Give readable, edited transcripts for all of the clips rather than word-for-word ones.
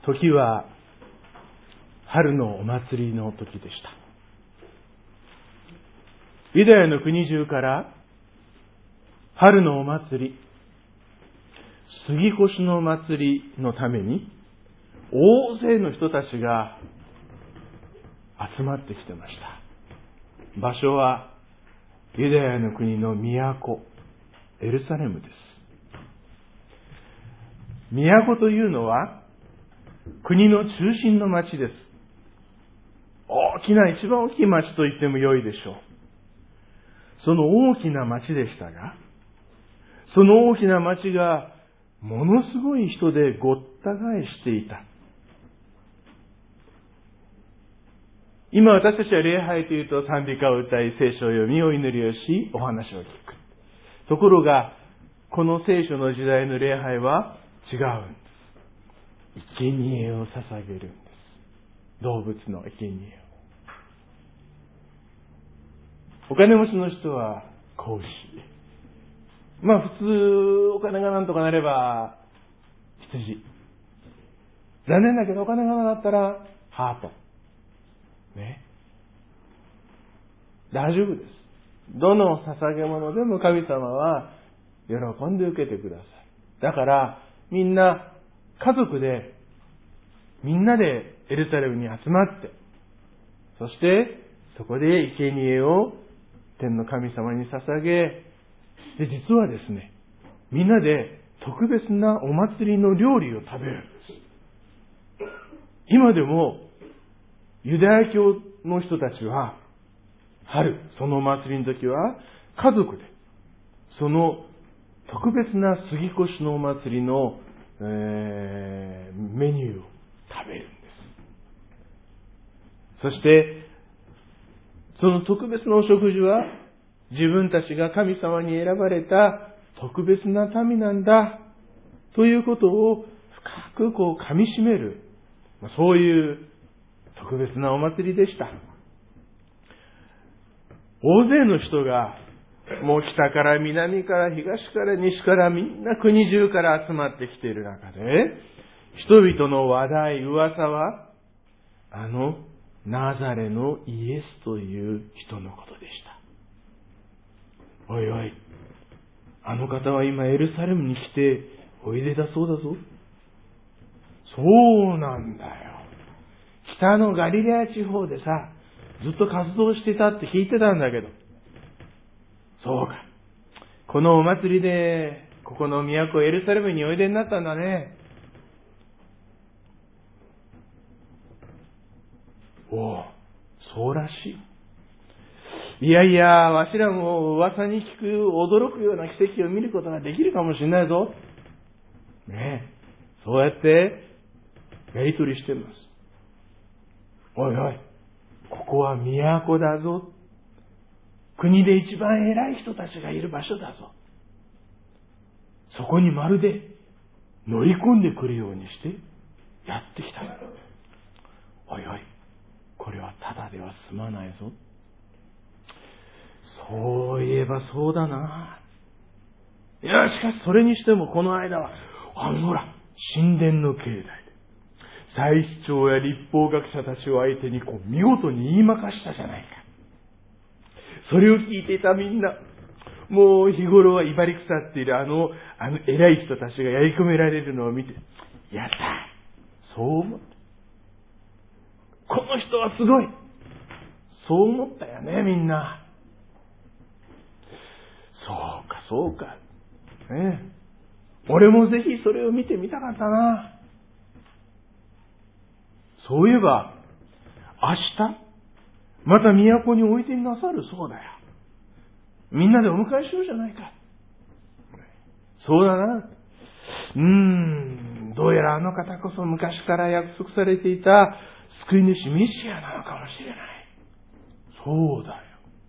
時は春のお祭りの時でした。ユダヤの国中から春のお祭り、杉越の祭りのために大勢の人たちが集まってきてました。場所はユダヤの国の都、エルサレムです。都というのは国の中心の町です。一番大きい町と言っても良いでしょう。その大きな町でしたが、その大きな町がものすごい人でごった返していた。今私たちは礼拝というと賛美歌を歌い、聖書を読み、お祈りをし、お話を聞く。ところが、この聖書の時代の礼拝は違うんです。生贄を捧げるんです。動物の生贄を。お金持ちの人は子牛。普通お金がなんとかなれば羊。残念だけどお金がなかったらハート。大丈夫です。どの捧げ物でも神様は喜んで受けてください。だからみんな家族でみんなでエルサレムに集まって、そしてそこで生贄を天の神様に捧げ、で実はですね、みんなで特別なお祭りの料理を食べるんです。今でもユダヤ教の人たちは春、そのお祭りの時は家族でその特別な杉越のお祭りの、メニューを食べるんです。そしてその特別なお食事は自分たちが神様に選ばれた特別な民なんだということを深く噛み締める、そういう特別なお祭りでした。大勢の人がもう北から南から東から西からみんな国中から集まってきている中で、人々の話題、噂はナザレのイエスという人のことでした。おいおい、あの方は今エルサレムに来ておいでだそうだぞ。そうなんだよ。北のガリレア地方でさ、ずっと活動してたって聞いてたんだけど。そうか。このお祭りで、ここの都エルサレムにおいでになったんだね。そうらしい。いやいや、わしらも噂に聞く驚くような奇跡を見ることができるかもしれないぞ。そうやってやりとりしてます。おいおい、ここは都だぞ。国で一番偉い人たちがいる場所だぞ。そこにまるで乗り込んでくるようにしてやってきた。おいおい、これはただでは済まないぞ。そういえばそうだな。いや、しかしそれにしてもこの間は、ほら、神殿の境内で、祭司長や律法学者たちを相手に見事に言いまかしたじゃないか。それを聞いていたみんな、もう日頃は威張り腐っているあの偉い人たちがやり込められるのを見て、やった、そう思った。この人はすごい、そう思ったよね、みんな。そうか、俺もぜひそれを見てみたかったな。そういえば明日また都においでになさるそうだよ。みんなでお迎えしようじゃないか。そうだな。どうやらあの方こそ昔から約束されていた救い主メシアなのかもしれない。そうだよ。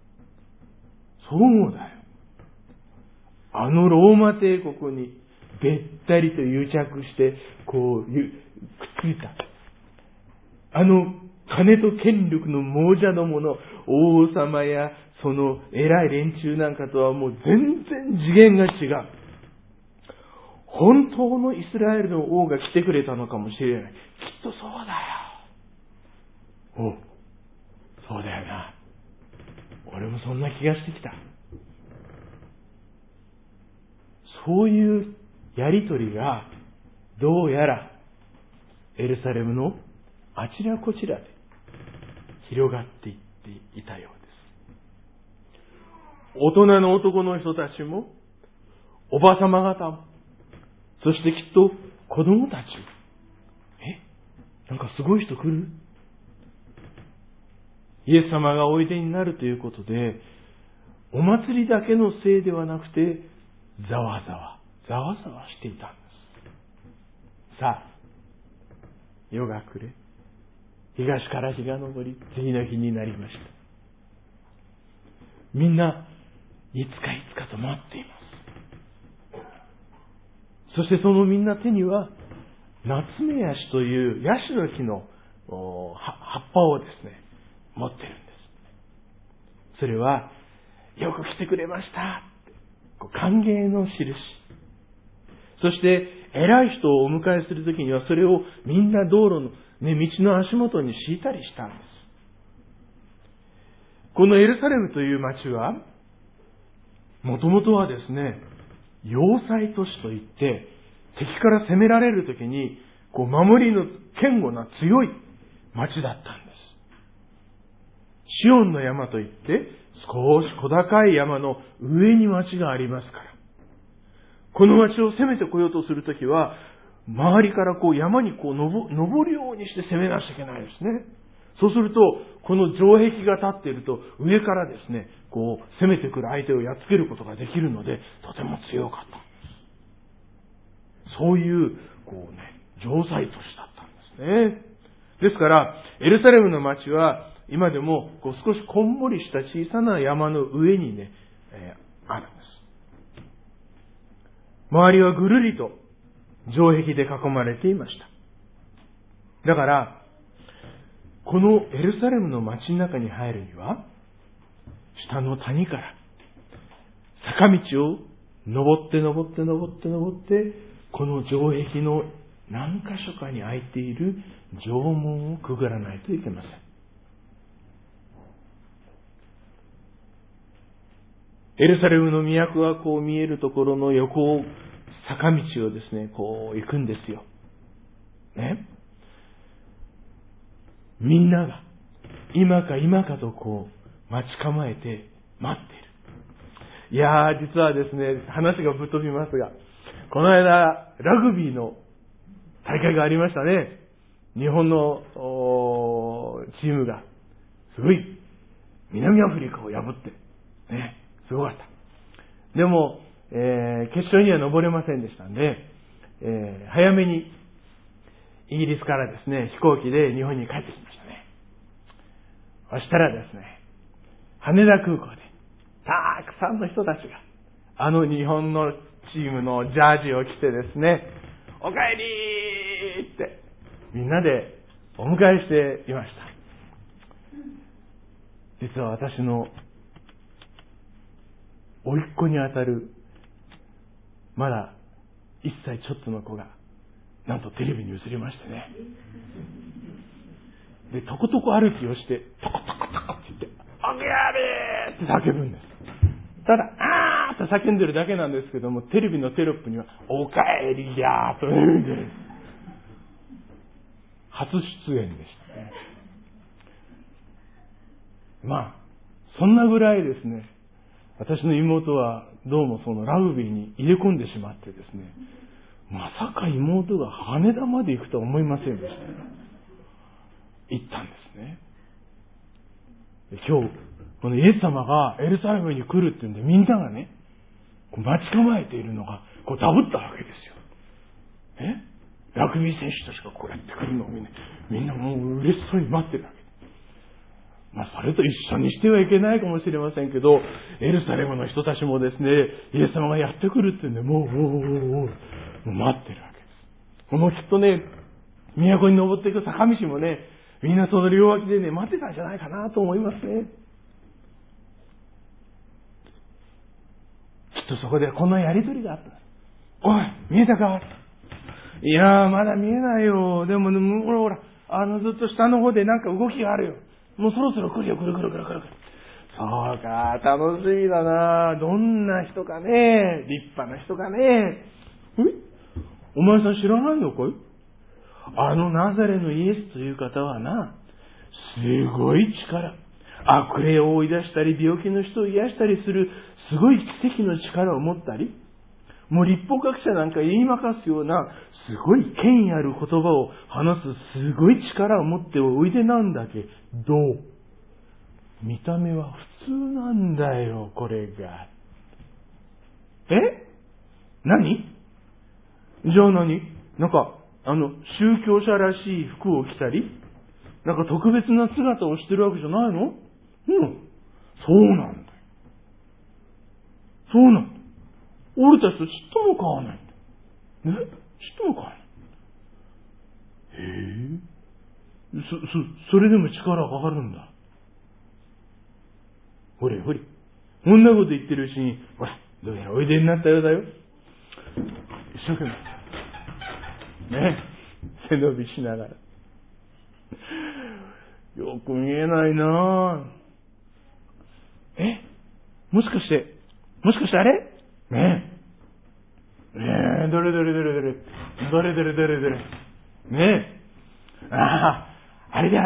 あのローマ帝国にべったりと癒着してくっついたあの金と権力の亡者どもの王様やその偉い連中なんかとはもう全然次元が違う。 本当のイスラエルの王が来てくれたのかもしれない。きっとそうだよ。そうだよな。俺もそんな気がしてきた。そういうやりとりがどうやらエルサレムのあちらこちらで広がっていっていたようです。大人の男の人たちも、おばさま方も、そしてきっと子供たちも、なんかすごい人来る？イエス様がおいでになるということで、お祭りだけのせいではなくて、ざわざわしていたんです。さあ、夜が暮れ、東から日が昇り、次の日になりました。みんないつかと待っています。そしてそのみんな手には、ナツメヤシというヤシの木の葉っぱをですね、持ってるんです。それは、よく来てくれました歓迎の印。そして、偉い人をお迎えするときには、それをみんな道路の、道の足元に敷いたりしたんです。このエルサレムという町は、もともとはですね、要塞都市といって、敵から攻められるときに、守りの堅固な強い町だったんです。シオンの山といって、少し小高い山の上に町がありますから。この町を攻めてこようとするときは、周りから山に登るようにして攻めなきゃいけないですね。そうすると、この城壁が立っていると、上からですね、攻めてくる相手をやっつけることができるので、とても強かったんです。そういう、城塞都市だったんですね。ですから、エルサレムの町は、今でも少しこんもりした小さな山の上にね、あるんです。周りはぐるりと城壁で囲まれていました。だから、このエルサレムの町の中に入るには、下の谷から坂道を登って、この城壁の何箇所かに開いている城門をくぐらないといけません。エルサレムの都が見えるところの横を、坂道をですね、行くんですよ。ね。みんなが、今かと待ち構えて待っている。いやー、実はですね、話がぶっ飛びますが、この間、ラグビーの大会がありましたね。日本のチームが、すごい、南アフリカを破って、ね。すごかった。でも、決勝には登れませんでしたんで、早めにイギリスからですね、飛行機で日本に帰ってきましたね。そしたらですね、羽田空港でたくさんの人たちが、日本のチームのジャージを着てですね、おかえりーってみんなでお迎えしていました。実は私の甥っ子にあたる、まだ1歳ちょっとの子が、なんとテレビに映りましてね。で、とことこ歩きをして、トコトコトコって言って、おぎやりーって叫ぶんです。ただ、あーって叫んでるだけなんですけども、テレビのテロップには、おかえりやーと言うんです。初出演でしたね。そんなぐらいですね、私の妹はどうもそのラグビーに入れ込んでしまってですね、まさか妹が羽田まで行くとは思いませんでした。行ったんですね。今日、このイエス様がエルサレムに来るっていうんで、みんながね、待ち構えているのが、ダブったわけですよ。ラグビー選手たちがこうやって来るのをみんなもう嬉しそうに待ってるわけ。それと一緒にしてはいけないかもしれませんけど、エルサレムの人たちもですね、イエス様がやってくるっていうんで、もう待ってるわけです。このきっとね、都に登っていく坂道もね、みんなその両脇でね、待ってたんじゃないかなと思いますね。きっとそこでこんなやりとりがあったんです。 おい、見えたか？いやー、まだ見えないよ。でも、ほら、ずっと下の方でなんか動きがあるよ。もうそろそろ来るよ、来る。そうか、楽しみだな。どんな人かね。立派な人かね。お前さん知らないのかい？ナザレのイエスという方はな、すごい力。悪霊を追い出したり、病気の人を癒したりする、すごい奇跡の力を持ったり、もう立法学者なんか言いまかすような、すごい権威ある言葉を話す、すごい力を持っておいでなんだけど、見た目は普通なんだよ、これが。何？じゃあ何？なんか、宗教者らしい服を着たり、なんか特別な姿をしてるわけじゃないの？そうなんだよ。そうなんだ。俺たちとちっとも変わらないんだ。ちっとも変わらない。それでも力がかかるんだ。ほれ。こんなこと言ってるうちに、ほら、どうやらおいでになったようだよ。一生懸命。背伸びしながら。よく見えないなぁ。もしかしてあれ？どれ。あれ。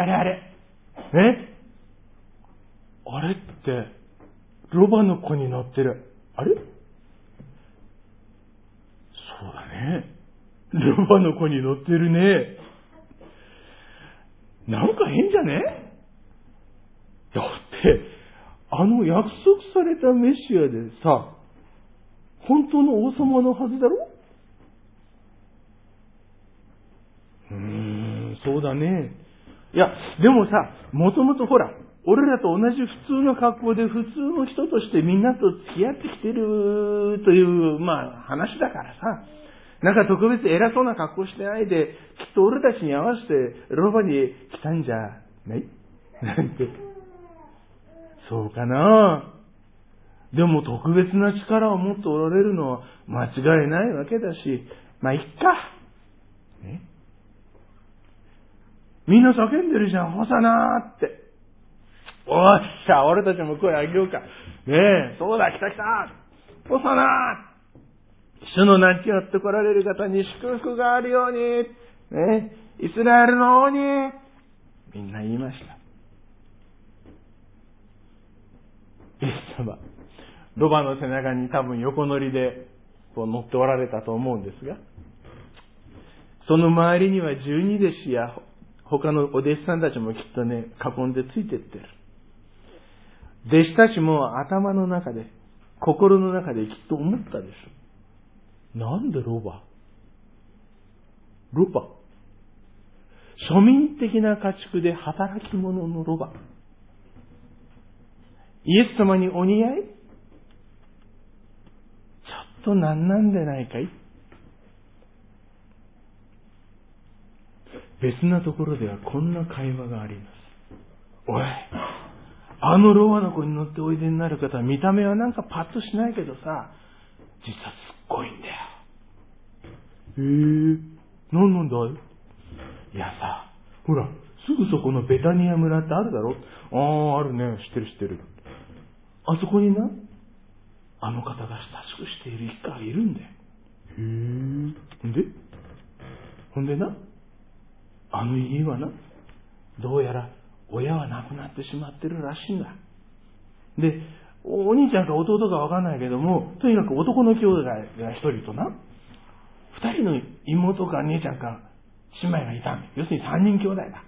あれって、ロバの子に乗ってる。あれ？そうだね。ロバの子に乗ってるね。なんか変じゃね？だって、約束されたメシアでさ、本当の王様のはずだろ？そうだね。いや、でもさ、もともとほら、俺らと同じ普通の格好で普通の人としてみんなと付き合ってきてるという、話だからさ、なんか特別偉そうな格好してないで、きっと俺たちに合わせてロバに来たんじゃないなんて。そうかな。でも特別な力を持っておられるのは間違いないわけだし、いっか。みんな叫んでるじゃん、ホサナーって。おっしゃ、俺たちも声あげようか。そうだ、来た。ホサナー。主の名によって来られる方に祝福があるように、イスラエルの王に、みんな言いました。イエス様、ロバの背中に多分横乗りで乗っておられたと思うんですが、その周りには12弟子や他のお弟子さんたちもきっと囲んでついてってる。弟子たちも頭の中で、心の中できっと思ったでしょ。なんでロバ？庶民的な家畜で働き者のロバ。イエス様にお似合い？ちょっとなんでないかい？別なところではこんな会話があります。おい、ロバの子に乗っておいでになる方は見た目はなんかパッとしないけどさ、実はすっごいんだよ。なんだい？いやさ、ほら、すぐそこのベタニア村ってあるだろ？あるね、知ってる。あそこにな、あの方が親しくしている一家がいるんだよ。ほんでな、あの家はな、どうやら親は亡くなってしまってるらしいんだ。で、お兄ちゃんか弟かわかんないけども、とにかく男の兄弟が一人とな、二人の妹か姉ちゃんか姉妹がいたんだ。要するに三人兄弟だ。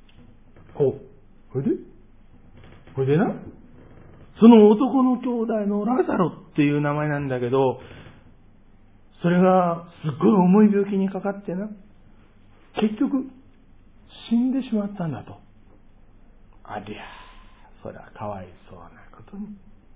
ほいでな、その男の兄弟のラザロっていう名前なんだけど、それがすっごい重い病気にかかってな、結局死んでしまったんだと。ありゃ、そりゃかわいそうなことに。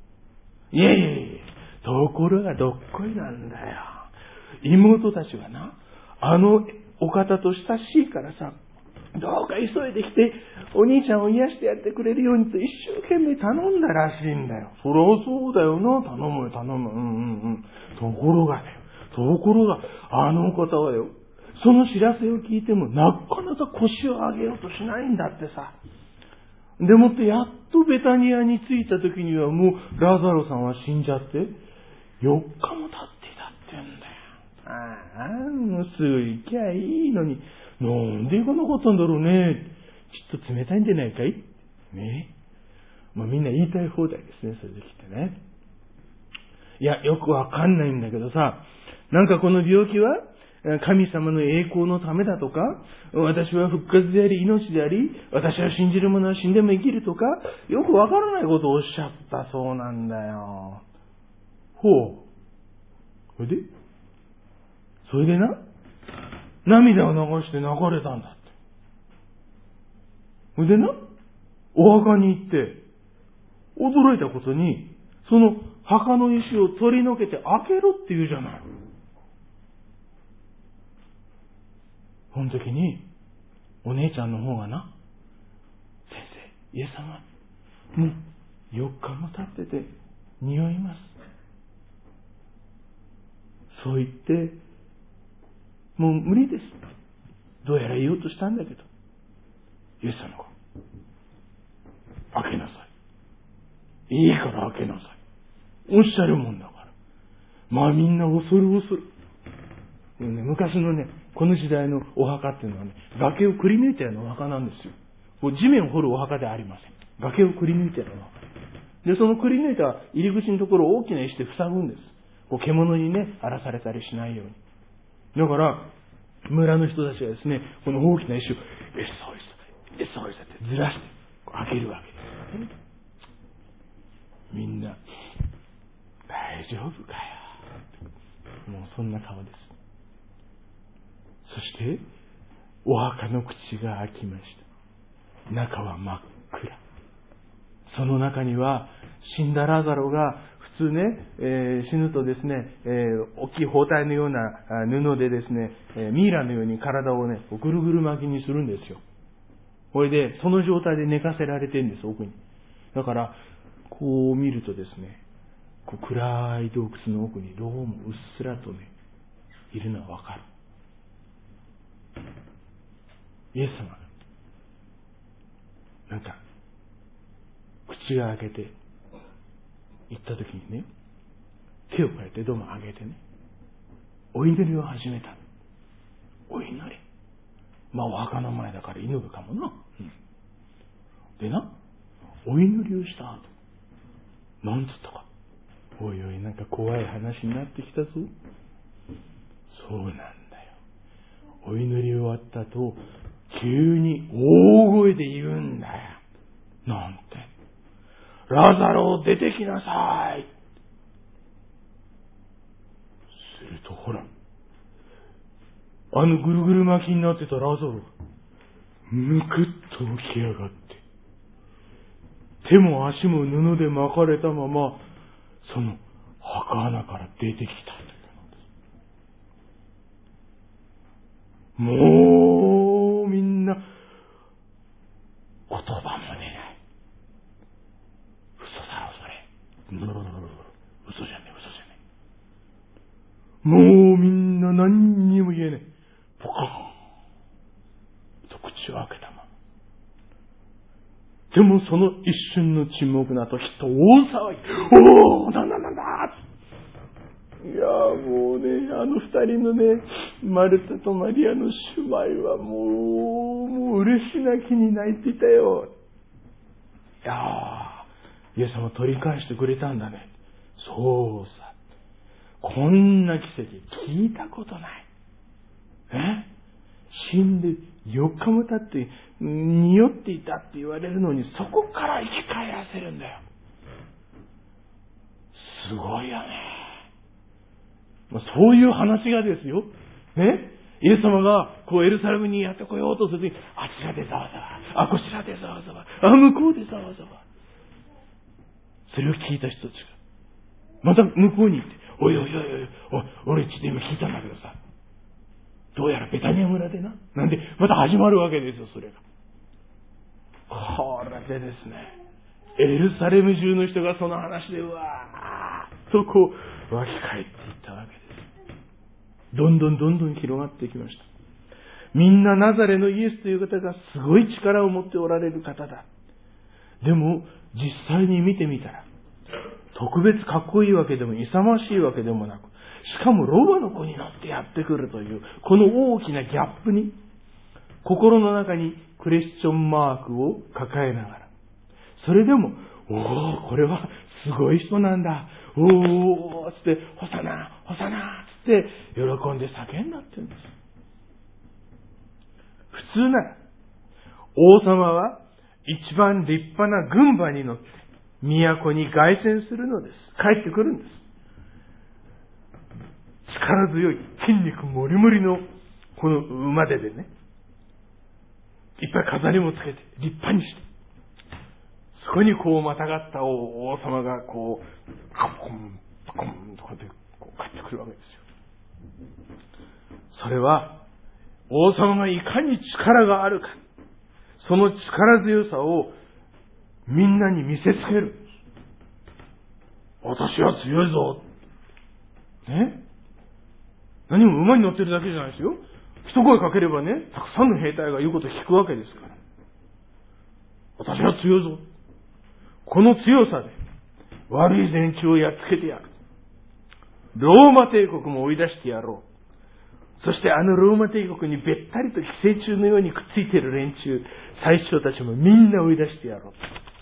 ところがどっこいなんだよ。妹たちはな、お方と親しいからさ、どうか急いで来てお兄ちゃんを癒してやってくれるようにと一生懸命頼んだらしいんだよ。そりゃそうだよな、頼む。ところがところが、あの方はよ、その知らせを聞いても、なかなか腰を上げようとしないんだってさ。でもって、やっとベタニアに着いた時には、もう、ラザロさんは死んじゃって、4日も経っていたって言うんだよ。ああ、もうすぐ行きゃいいのに、なんで行かなかったんだろうね。ちょっと冷たいんじゃないかいね。まあみんな言いたい放題ですね、それできてね。いや、よくわかんないんだけどさ、なんかこの病気は、神様の栄光のためだとか、私は復活であり命であり、私は信じる者は死んでも生きるとか、よくわからないことをおっしゃったそうなんだよ。ほう。それでな、涙を流して泣かれたんだって。それでな、お墓に行って、驚いたことに、その墓の石を取り除けて開けろって言うじゃない。その時に、お姉ちゃんの方がな、先生、イエス様、もう4日も経ってて匂います。そう言って、もう無理です。どうやら言おうとしたんだけど、イエス様が、開けなさい。いいから開けなさい。おっしゃるもんだから。まあみんな恐る恐る。昔のね、この時代のお墓っていうのはね、崖をくり抜いたようなお墓なんですよ。地面を掘るお墓ではありません。崖をくり抜いたようなお墓。で、そのくり抜いた入り口のところを大きな石で塞ぐんです。獣にね、荒らされたりしないように。だから、村の人たちはですね、この大きな石を、エサオイサってずらして開けるわけですよね。みんな、大丈夫かよ。もうそんな顔です。そして、お墓の口が開きました。中は真っ暗。その中には、死んだラザロが、普通ね、死ぬとですね、大きい包帯のような布でですね、ミイラのように体をね、ぐるぐる巻きにするんですよ。これで、その状態で寝かせられてるんです、奥に。だから、こう見るとですね、暗い洞窟の奥にどうもうっすらとね、いるのはわかる。イエス様が、なんか、口が開けて、行った時にね、手を変えてどうも上げてね、お祈りを始めた。お祈り。まあお墓の前だから祈るかもな。でな、お祈りをした後、なんつったか。おいおい、なんか怖い話になってきたぞ。そうなんだよ。お祈り終わった後、急に大声で言うんだよ。なんて。ラザロ出てきなさい。するとほら、あのぐるぐる巻きになってたラザロが、むくっと起き上がって、手も足も布で巻かれたまま、その墓穴から出てきたというのです。もう、みんな、言葉も出ない。嘘だろ、それ。嘘じゃねえ。もうみんな何にも言えない。ポカーンと口を開けたまま。でもその一瞬の沈黙の後、きっと大騒ぎ。おー、なんだいやもうね、あの二人のね、マルタとマリアの姉妹はもう嬉し泣きに泣いていたよ。いやー、イエス様取り返してくれたんだね。そうさ。こんな奇跡聞いたことない。死んで4日も経って匂っていたって言われるのに、そこから生き返らせるんだよ。すごいよね。そういう話がですよ。ね。イエス様がエルサレムにやってこようとするとき、あちらでざわざわ、こちらでざわざわ、向こうでざわざわ。それを聞いた人たちが、また向こうに行って、おい、俺ちょっと今聞いたんだけどさ、どうやらベタニア村でな。なんで、また始まるわけですよ、それが。これでですね、エルサレム中の人がその話で、うわーっと湧き返っていったわけです。 どんどん広がっていきました。みんなナザレのイエスという方がすごい力を持っておられる方だ。でも実際に見てみたら、特別かっこいいわけでも勇ましいわけでもなく、しかもロバの子に乗ってやってくるという、この大きなギャップに、心の中にクエスチョンマークを抱えながら、それでも、これはすごい人なんだ。つって、ホサナつって喜んで叫んだって言うんです。普通なら、王様は一番立派な軍馬に乗って、都に凱旋するのです。帰ってくるんです。力強い筋肉もりもりのこの馬手でね、いっぱい飾りもつけて立派にして、そこにこうまたがった王様がこうパコンとこうやって帰ってくるわけですよ。それは王様がいかに力があるか、その力強さをみんなに見せつける。私は強いぞ。ね？何も馬に乗ってるだけじゃないですよ。一声かければね、たくさんの兵隊が言うことを聞くわけですから。私は強いぞ。この強さで悪い連中をやっつけてやる。ローマ帝国も追い出してやろう。そしてあのローマ帝国にべったりと寄生虫のようにくっついている連中、宰相たちもみんな追い出してやろう。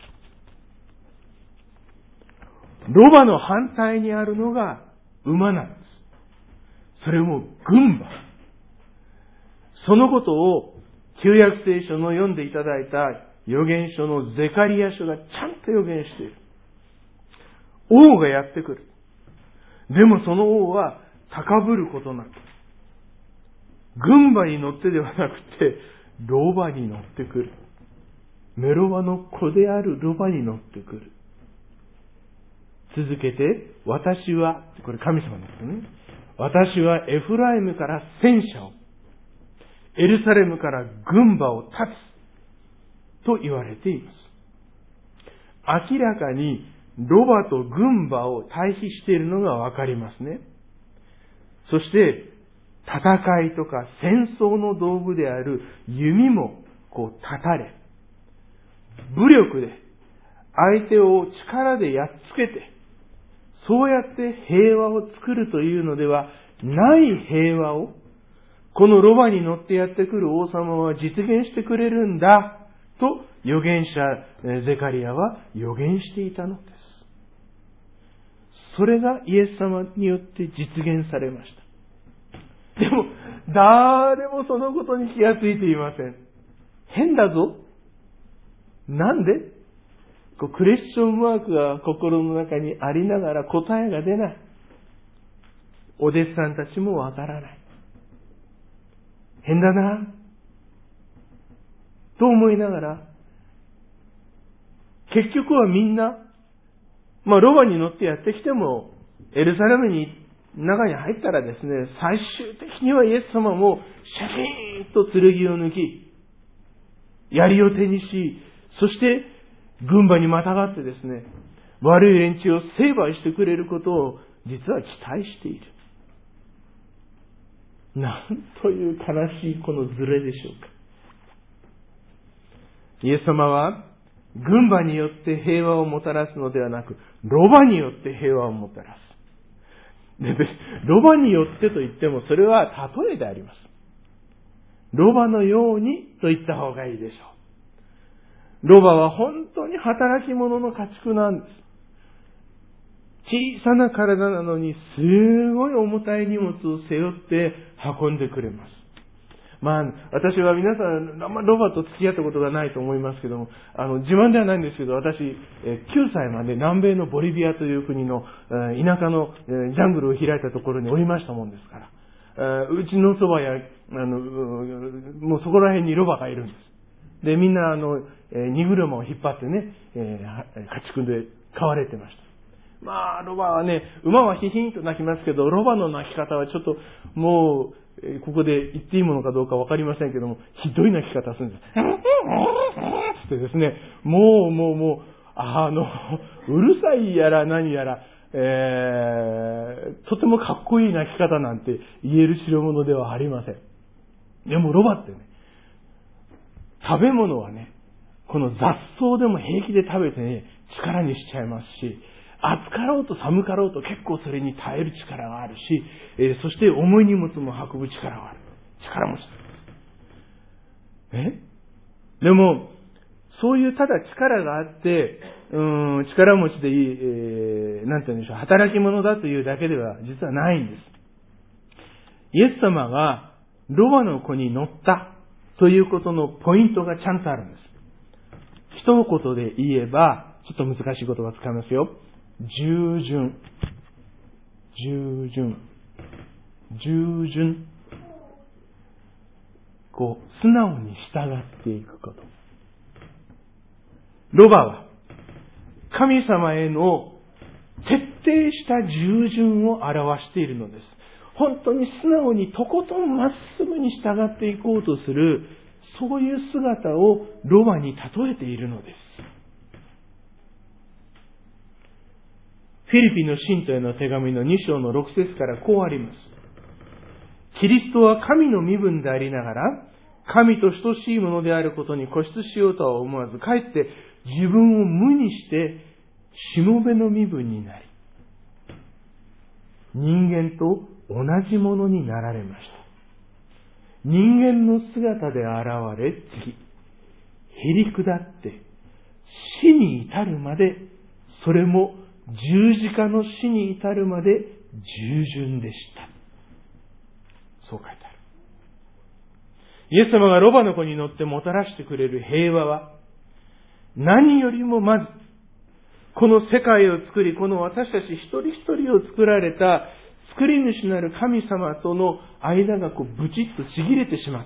ロバの反対にあるのが馬なんです。それも軍馬。そのことを旧約聖書の読んでいただいた預言書のゼカリヤ書がちゃんと預言している。王がやってくる。でもその王は高ぶることなく、軍馬に乗ってではなくてロバに乗ってくる。メロバの子であるロバに乗ってくる。続けて、私は、これ神様のことね。私はエフライムから戦車を、エルサレムから軍馬を立つと言われています。明らかにロバと軍馬を対比しているのがわかりますね。そして戦いとか戦争の道具である弓もこう立たれ、武力で相手を力でやっつけて、そうやって平和を作るというのではない平和を、このロバに乗ってやってくる王様は実現してくれるんだと預言者ゼカリヤは預言していたのです。それがイエス様によって実現されました。でも誰もそのことに気がついていません。変だぞ。なんでクエスチョンマークが心の中にありながら答えが出ない。お弟子さんたちもわからない。変だなと思いながら、結局はみんな、ロバに乗ってやってきても、エルサレムに中に入ったらですね、最終的にはイエス様もシャキーンと剣を抜き、槍を手にし、そして軍馬にまたがってですね、悪い連中を成敗してくれることを実は期待している。なんという悲しいこのズレでしょうか。イエス様は軍馬によって平和をもたらすのではなく、ロバによって平和をもたらす。で、ロバによってと言ってもそれは例えであります。ロバのようにと言った方がいいでしょう。ロバは本当に働き者の家畜なんです。小さな体なのにすごい重たい荷物を背負って運んでくれます。私は皆さん、ロバと付き合ったことがないと思いますけども、自慢ではないんですけど、私、9歳まで南米のボリビアという国の田舎のジャングルを開いたところにおりましたもんですから、うちのそばや、もうそこら辺にロバがいるんです。で、みんな、荷車を引っ張ってね、家畜で飼われてました。ロバはね、馬はヒヒンと鳴きますけど、ロバの鳴き方はちょっと、もう、ここで言っていいものかどうかわかりませんけども、ひどい鳴き方するんです。つってですね、もう、うるさいやら何やら、 とてもかっこいい鳴き方なんて言える代物ではありません。でもロバってね、食べ物はね、この雑草でも平気で食べてね、力にしちゃいますし、暑かろうと寒かろうと結構それに耐える力があるし、そして重い荷物も運ぶ力がある。力持ちなんです。でも、そういうただ力があって、力持ちでいい、なんて言うんでしょう、働き者だというだけでは実はないんです。イエス様がロバの子に乗ったということのポイントがちゃんとあるんです。一言で言えば、ちょっと難しい言葉を使いますよ。従順。素直に従っていくこと。ロバは神様への徹底した従順を表しているのです。本当に素直にとことんまっすぐに従っていこうとする、そういう姿をロバに例えているのです。フィリピンの信徒への手紙の2章の6節からこうあります。キリストは神の身分でありながら、神と等しいものであることに固執しようとは思わず、かえって自分を無にして、しもべの身分になり、人間と同じものになられました。人間の姿で現れ、次、へり下って、死に至るまで、それも十字架の死に至るまで従順でした。そう書いてある。イエス様がロバの子に乗ってもたらしてくれる平和は、何よりもまず、この世界を作り、この私たち一人一人を作られた作り主なる神様との間がブチッとちぎれてしまった。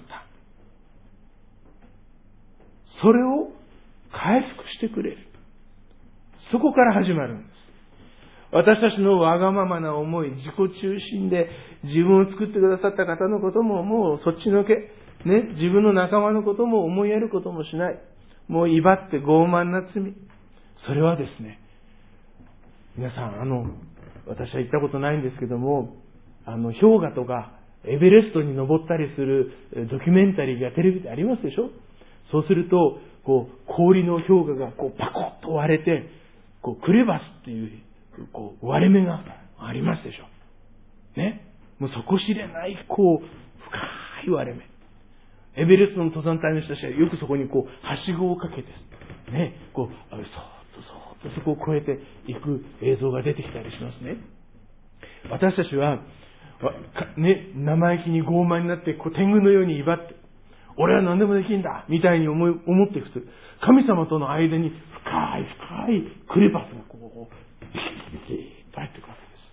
それを回復してくれる。そこから始まるんです。私たちのわがままな思い、自己中心で自分を作ってくださった方のことももうそっちのけ、自分の仲間のことも思いやることもしない。もう威張って傲慢な罪。それはですね、皆さん、私は行ったことないんですけども、氷河とかエベレストに登ったりするドキュメンタリーがテレビでありますでしょ。そうすると、氷の氷河がパコッと割れて、クレバスっていう、割れ目がありますでしょ。もう底知れない、深い割れ目。エベレストの登山隊の人たちはよくそこにはしごをかけて、そーっとそこを越えていく映像が出てきたりしますね。私たちは、生意気に傲慢になって、天狗のように威張って、俺は何でもできるんだみたいに思っていくと、神様との間に深いクレバスがピキピキと入っていくわけです。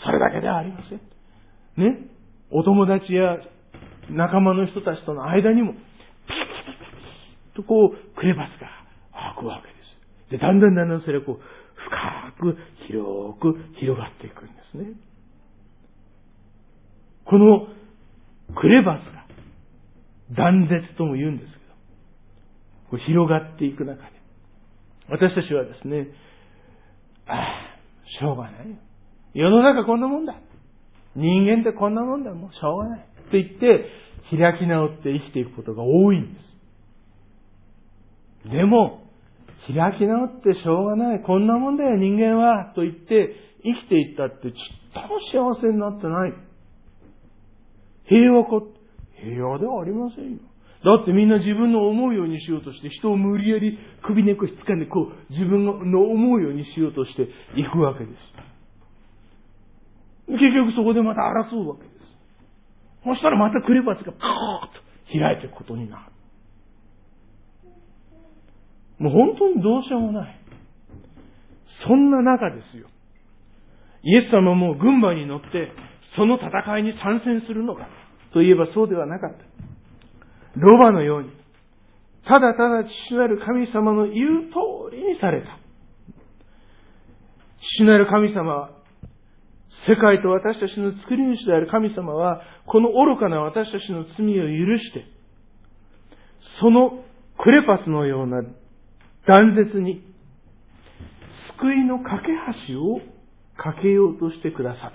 それだけではありません。お友達や仲間の人たちとの間にも、ピキピキとクレバスが開くわけです。で、だんだんそれが深く広く広がっていくんですね。このクレバスが断絶とも言うんですけど、広がっていく中で、私たちはですね、しょうがないよ。世の中こんなもんだ。人間ってこんなもんだ。もうしょうがない。と言って、開き直って生きていくことが多いんです。でも、開き直ってしょうがない。こんなもんだよ、人間は。と言って、生きていったってちっとも幸せになってない。平和ではありませんよ。だってみんな自分の思うようにしようとして、人を無理やり首根っこしつかんで自分の思うようにしようとしていくわけです。結局そこでまた争うわけです。そしたらまたクレバスがパーッと開いていくことになる。もう本当にどうしようもない。そんな中ですよ。イエス様も軍馬に乗ってその戦いに参戦するのかといえばそうではなかった。ロバのように、ただただ父なる神様の言う通りにされた。父なる神様は、世界と私たちの作り主である神様は、この愚かな私たちの罪を許して、そのクレパスのような断絶に、救いの架け橋をかけようとしてくださった。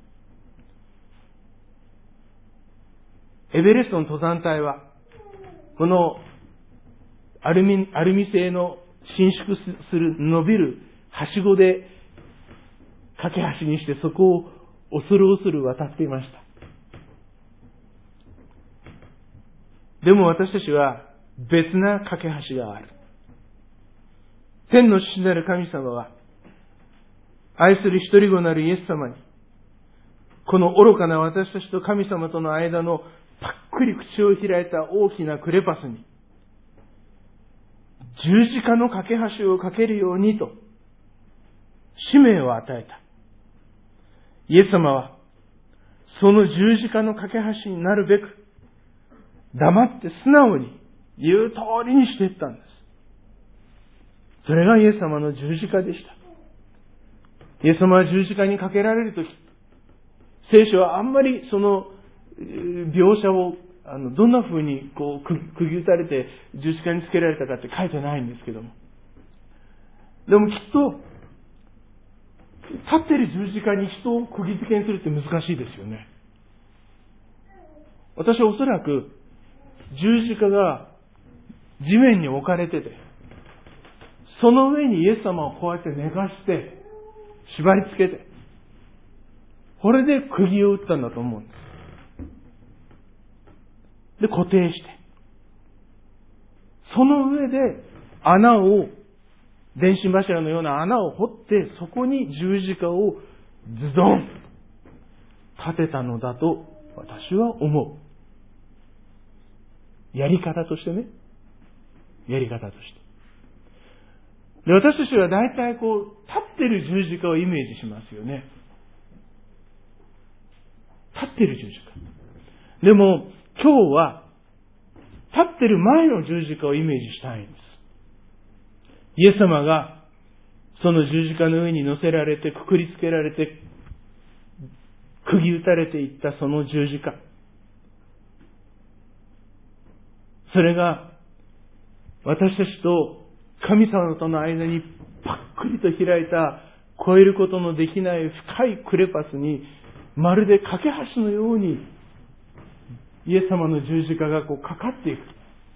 エベレストの登山隊は、このアルミ製の伸縮する伸びるはしごで架け橋にして、そこを恐る恐る渡っていました。でも私たちは別な架け橋がある。天の父なる神様は、愛する一人子なるイエス様に、この愚かな私たちと神様との間のぱっくり口を開いた大きなクレパスに、十字架の架け橋を架けるようにと、使命を与えた。イエス様は、その十字架の架け橋になるべく、黙って素直に言う通りにしていったんです。それがイエス様の十字架でした。イエス様は十字架にかけられるとき、聖書はあんまりその描写をどんな風に釘打たれて十字架につけられたかって書いてないんですけども。でもきっと、立っている十字架に人を釘付けにするって難しいですよね。私はおそらく十字架が地面に置かれてて、その上にイエス様をこうやって寝かして、縛り付けて、これで釘を打ったんだと思うんです。で、固定して、その上で穴を、電信柱のような穴を掘って、そこに十字架をズドンと立てたのだと私は思う。やり方としてね。やり方として。で、私たちは大体立ってる十字架をイメージしますよね。立ってる十字架。でも、今日は、立ってる前の十字架をイメージしたいんです。イエス様が、その十字架の上に乗せられて、くくりつけられて、釘打たれていったその十字架。それが、私たちと神様との間にパックリと開いた、越えることのできない深いクレパスに、まるで架け橋のように、イエス様の十字架がかかっていく。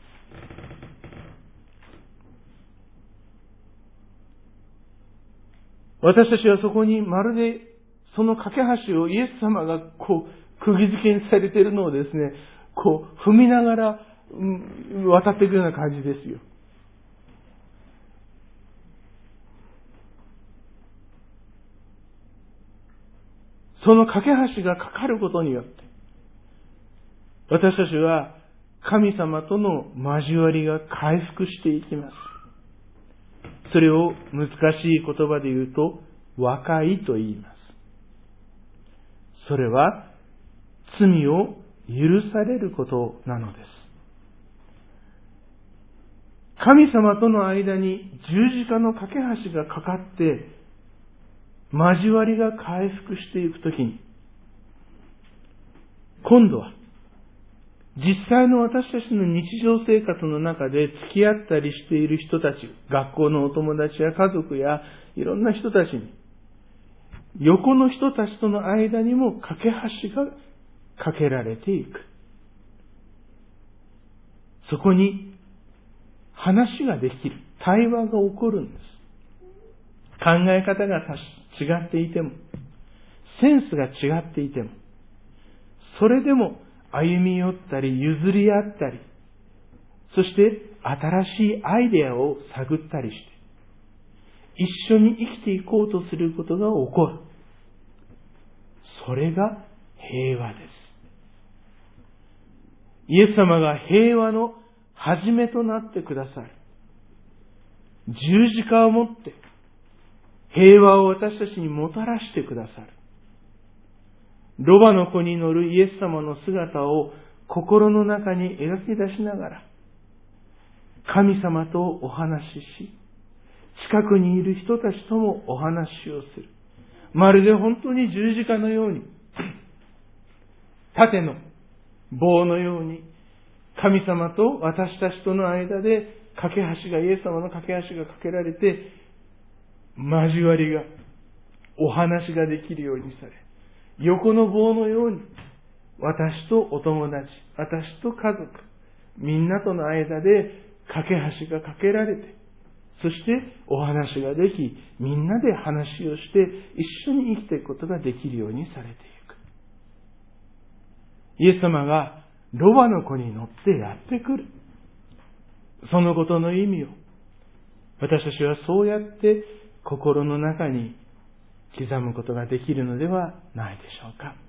私たちはそこにまるでその架け橋をイエス様が釘付けにされているのをですね、踏みながら渡っていくような感じですよ。その架け橋がかかることによって、私たちは神様との交わりが回復していきます。それを難しい言葉で言うと、和解と言います。それは罪を許されることなのです。神様との間に十字架の架け橋がかかって、交わりが回復していくときに、今度は、実際の私たちの日常生活の中で付き合ったりしている人たち、学校のお友達や家族やいろんな人たちに、横の人たちとの間にも架け橋がかけられていく。そこに話ができる、対話が起こるんです。考え方が違っていても、センスが違っていても、それでも歩み寄ったり譲り合ったり、そして新しいアイデアを探ったりして、一緒に生きていこうとすることが起こる。それが平和です。イエス様が平和の始めとなってくださる。十字架をもって平和を私たちにもたらしてくださる。ロバの子に乗るイエス様の姿を心の中に描き出しながら、神様とお話しし、近くにいる人たちともお話をする。まるで本当に十字架のように、盾の棒のように、神様と私たちとの間で架け橋が、イエス様の架け橋がかけられて、交わりがお話ができるようにされ、横の棒のように私とお友達、私と家族、みんなとの間で架け橋が架けられて、そしてお話ができ、みんなで話をして一緒に生きていくことができるようにされていく。イエス様がロバの子に乗ってやってくる。そのことの意味を私たちはそうやって心の中に刻むことができるのではないでしょうか。